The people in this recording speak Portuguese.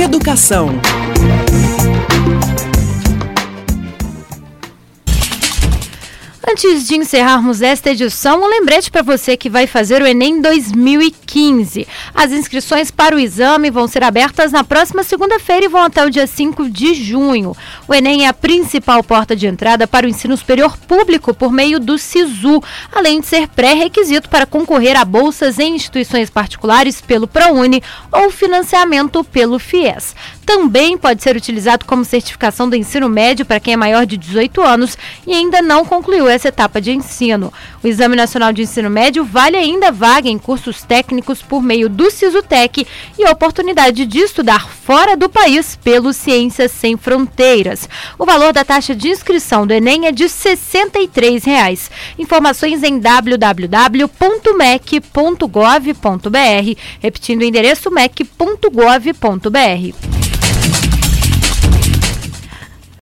Educação. Antes de encerrarmos esta edição, um lembrete para você que vai fazer o Enem 2015. As inscrições para o exame vão ser abertas na próxima segunda-feira e vão até o dia 5 de junho. O Enem é a principal porta de entrada para o ensino superior público por meio do SISU, além de ser pré-requisito para concorrer a bolsas em instituições particulares pelo ProUni ou financiamento pelo FIES. Também pode ser utilizado como certificação do ensino médio para quem é maior de 18 anos e ainda não concluiu essa etapa de ensino. O Exame Nacional de Ensino Médio vale ainda vaga em cursos técnicos por meio do SISUTEC e oportunidade de estudar fora do país pelo Ciências Sem Fronteiras. O valor da taxa de inscrição do Enem é de R$ 63. Informações em www.mec.gov.br, repetindo o endereço mec.gov.br.